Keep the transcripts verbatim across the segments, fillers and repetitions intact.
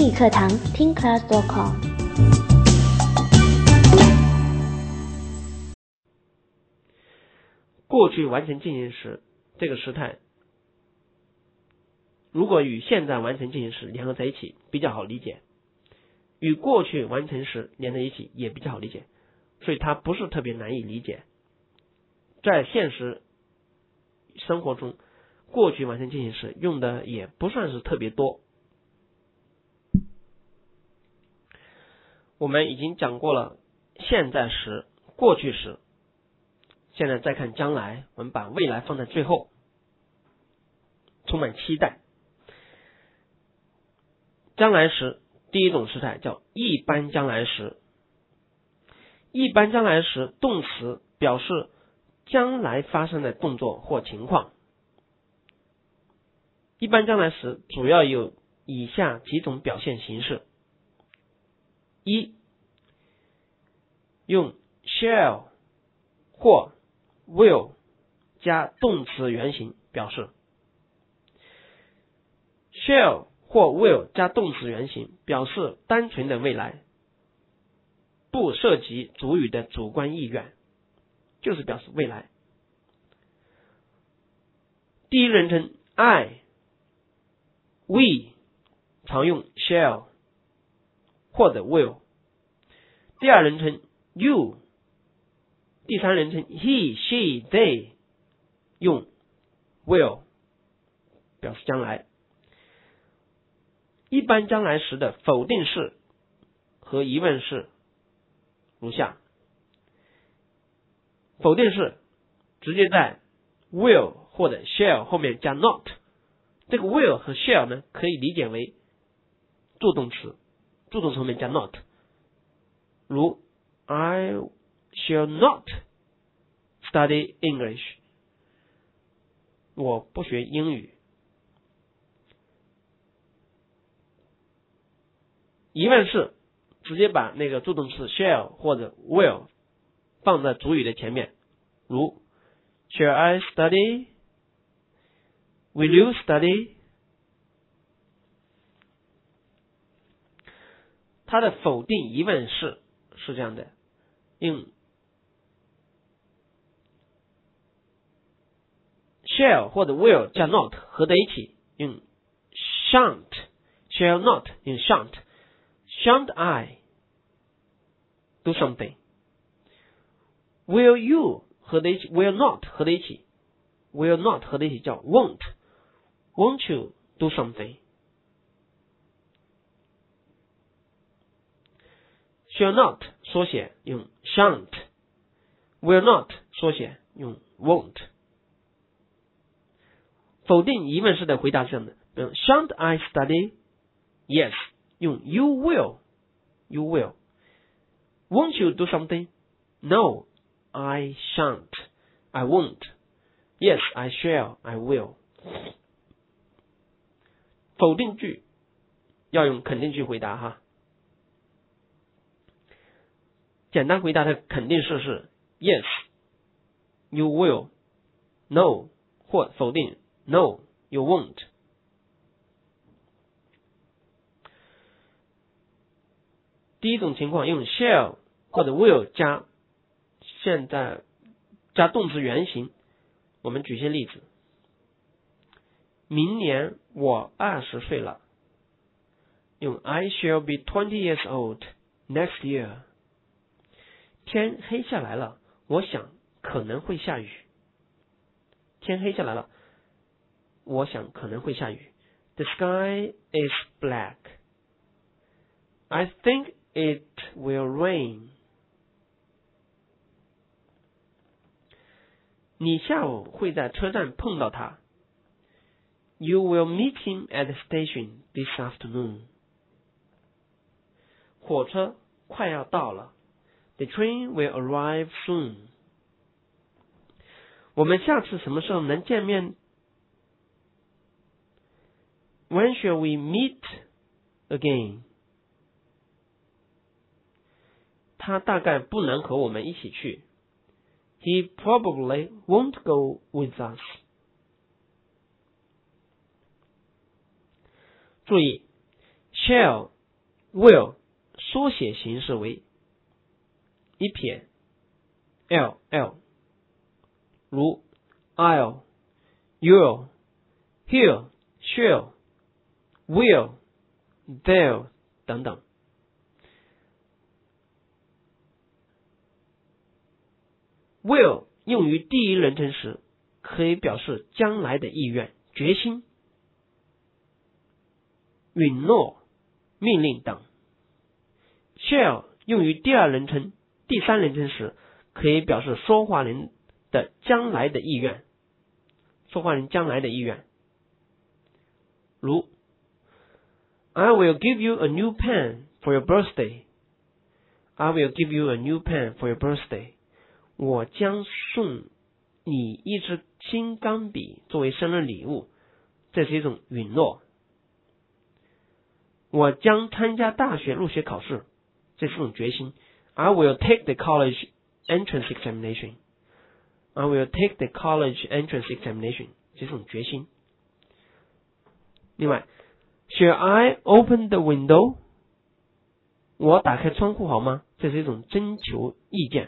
英语课堂听 class dot com。 过去完成进行时这个时态，如果与现在完成进行时联合在一起比较好理解，与过去完成时连在一起也比较好理解，所以它不是特别难以理解。在现实生活中，过去完成进行时用的也不算是特别多。我们已经讲过了现在时、过去时，现在再看将来，我们把未来放在最后，充满期待。将来时第一种时态叫一般将来时，一般将来时动词表示将来发生的动作或情况。一般将来时主要有以下几种表现形式：一、用 shall 或 will 加动词原形表示。 shall 或 will 加动词原形表示单纯的未来，不涉及主语的主观意愿，就是表示未来。第一人称 I、we 常用 shall 或者 will， 第二人称 you， 第三人称 he、she、they 用 will 表示将来。一般将来时的否定式和疑问式如下：否定式直接在 will 或者 shall 后面加 not， 这个 will 和 shall 呢可以理解为助动词，助动词后面加 not， 如 I shall not study English， 我不学英语。疑问式直接把那个助动词 shall 或者 will 放在主语的前面，如 Shall I study? Will you study? 它的否定疑问式是这样的，用 shall 或者 will 加 not 合在一起，用 shan't shall not 用 shan't。Shan't I do something? Will you 合在一起 will not 合在一起 will not 合在一起叫 won't won't you do something? Shall not 缩写用 shan't will not 缩写用 won't。 否定疑问式的回答是这样的，比如 Shan't I study? Yes，用 you will you will。 Won't you do something? No, I shan't I won't. Yes, I shall I will。 否定句要用肯定句回答哈。简单回答的肯定式是 Yes, you will. No 或否定 No, you won't。第一种情况用 shall 或者 will 加现在加动词原形，我们举些例子。明年我二十岁了，用 I shall be twenty years old next year。 天黑下来了，我想可能会下雨。天黑下来了，我想可能会下雨。 The sky is black. I think it will rain. 你下午会在车站碰到他。 You will meet him at the station this afternoon. 火车快要到了。 The train will arrive soon. 我们下次什么时候能见面？ When shall we meet again? 他大概不能和我们一起去。 He probably won't go with us. 注意 shall will 缩写形式为一撇 l l， 如 I'll, you'll, he'll, she'll, will, they'll 等等。will 用于第一人称时，可以表示将来的意愿、决心、允诺、命令等。shall 用于第二人称、第三人称时，可以表示说话人的将来的意愿，说话人将来的意愿。如 I will give you a new pen for your birthday. I will give you a new pen for your birthday. 我将送你一支新钢笔作为生日礼物，这是一种允诺。我将参加大学入学考试，这是一种决心。I will take the college entrance examination. I will take the college entrance examination. 这是一种决心。另外 Shall I open the window? 我打开窗户好吗？这是一种征求意见。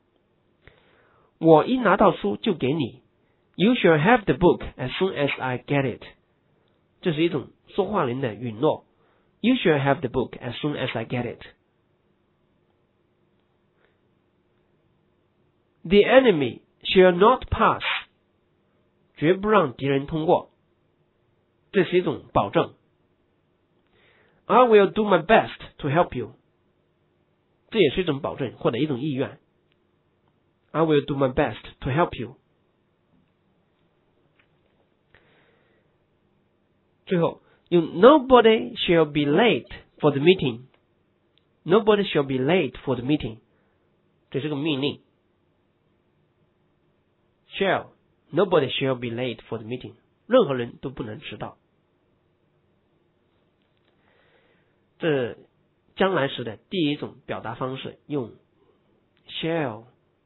我一拿到书就给你。You shall have the book as soon as I get it. 这是一种说话人的允诺。You shall have the book as soon as I get it. The enemy shall not pass. 绝不让敌人通过。这是一种保证。I will do my best to help you. 这也是一种保证或者一种意愿。I will do my best to help you. 最后用 Nobody shall be late for the meeting. Nobody shall be late for the meeting. 这是个命令。Shall Nobody shall be late for the meeting. 任何人都不能迟到。这将来时的第一种表达方式，用 shall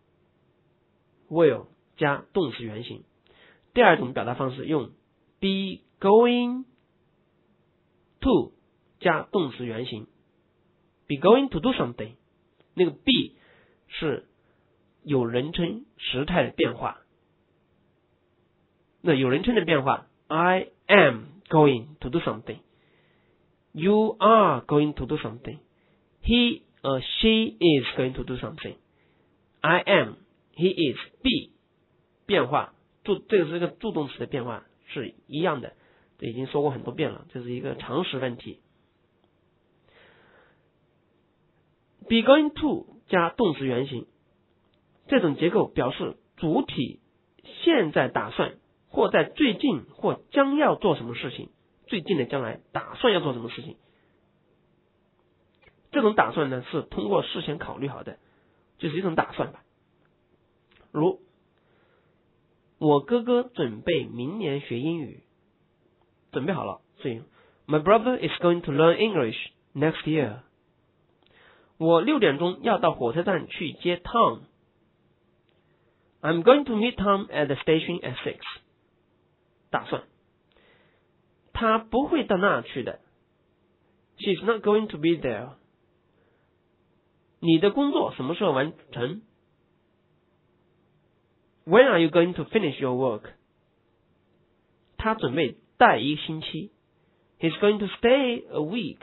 will 加动词原形。第二种表达方式用 be going to 加动词原形。be going to do something， 那个 be 是有人称时态的变化。那有人称的变化 I am going to do something. You are going to do something. He or she is going to do something. I am, he is, be 变化，助这个是一个助动词的变化，是一样的，这已经说过很多遍了，这是一个常识问题。be going to 加动词原形，这种结构表示主体现在打算或在最近或将要做什么事情，最近的将来打算要做什么事情。这种打算呢是通过事先考虑好的，就是一种打算吧。如我哥哥准备明年学英语，准备好了，所以 My brother is going to learn English next year. 我六点钟要到火车站去接 Tom. I'm going to meet Tom at the station at six. 打算他不会到那去的。She's not going to be there. 你的工作什么时候完成？ When are you going to finish your work? 他准备待一个星期。He's going to stay a week.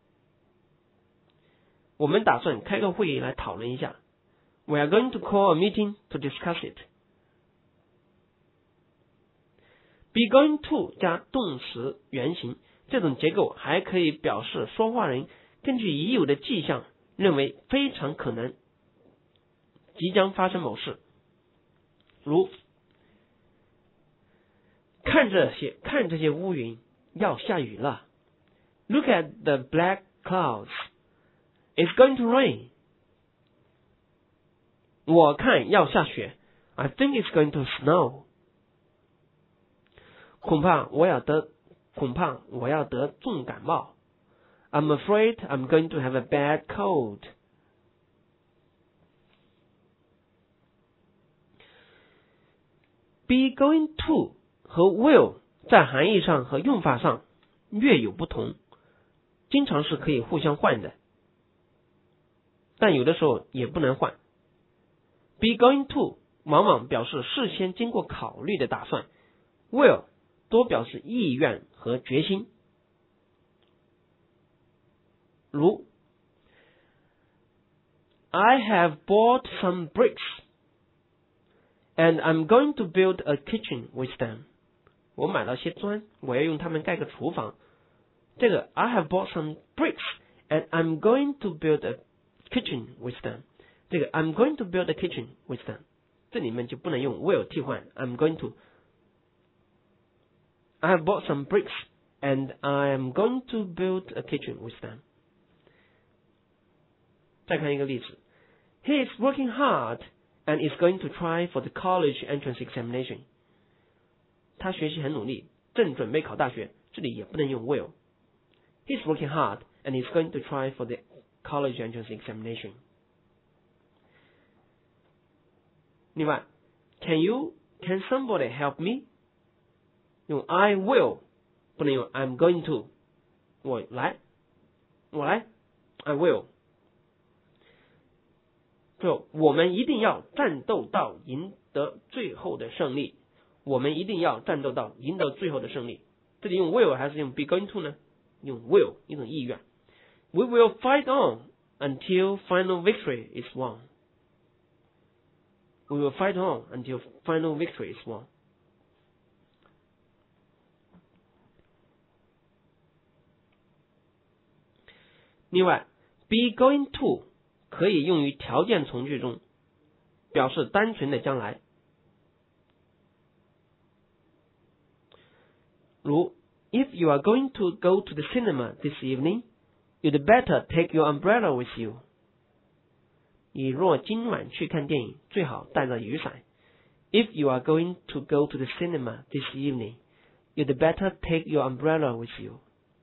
我们打算开个会议来讨论一下。We are going to call a meeting to discuss it. Be going to 加动词原形，这种结构还可以表示说话人根据已有的迹象，认为非常可能即将发生某事。如看这些看这些乌云，要下雨了。Look at the black clouds. It's going to rain. 我看要下雪。I think it's going to snow. 恐怕我要得恐怕我要得重感冒。I'm afraid I'm going to have a bad cold. Be going to 和 will 在含义上和用法上略有不同。 经常是可以互相换的，但有的时候也不能换。Be going to 往往表示事先经过考虑的打算， will 多表示意愿和决心。如 I have bought some bricks and I'm going to build a kitchen with them. 我买了些砖，我要用它们盖个厨房。这个 I have bought some bricks and I'm going to build a kitchen with them. 这个 I'm going to build a kitchen with them. 这里面就不能用 will 替换 I'm going to. I have bought some bricks and I am going to build a kitchen with them. 再看一个例子 He is working hard and is going to try for the college entrance examination. 他学习很努力，正准备考大学，这里也不能用 will. He is working hard and is going to try for the college entrance examination. 另外 Can you, can somebody help me? 用 I will 不能用 I'm going to. 我来我来 I will. 就我们一定要战斗到赢得最后的胜利，我们一定要战斗到赢得最后的胜利。这里用 will 还是用 be going to 呢？用 will 一种意愿。We will fight on until final victory is won. We will fight on until final victory is won. 另外 be going to 可以用于条件从句中，表示单纯的将来。如 If you are going to go to the cinema this evening, you'd better take your umbrella with you. 你若今晚去看电影，最好带着雨伞。If you are going to go to the cinema this evening, you'd better take your umbrella with you.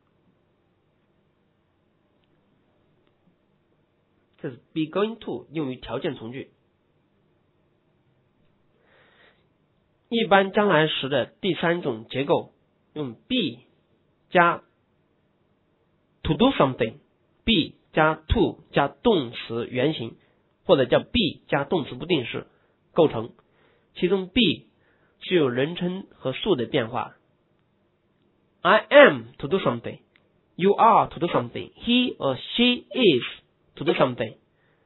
这是 be going to 用于条件从句。一般将来时的第三种结构用 be 加 to do something, be 加 to 加动词原形，或者叫 be 加动词不定式构成。其中 be 具有人称和数的变化。I am to do something, you are to do something, he or she is to do something.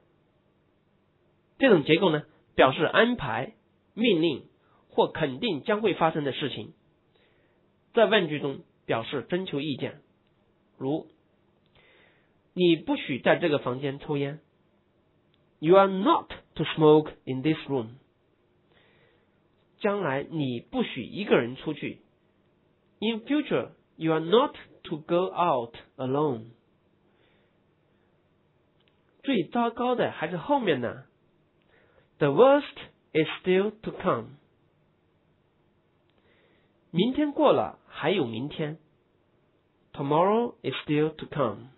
这种结构呢，表示安排、命令或肯定将会发生的事情。在问句中表示征求意见，如你不许在这个房间抽烟。You are not to smoke in this room. 将来你不许一个人出去。In future, you are not to go out alone. 最糟糕的还是后面呢。The worst is still to come. 明天过了，还有明天。Tomorrow is still to come.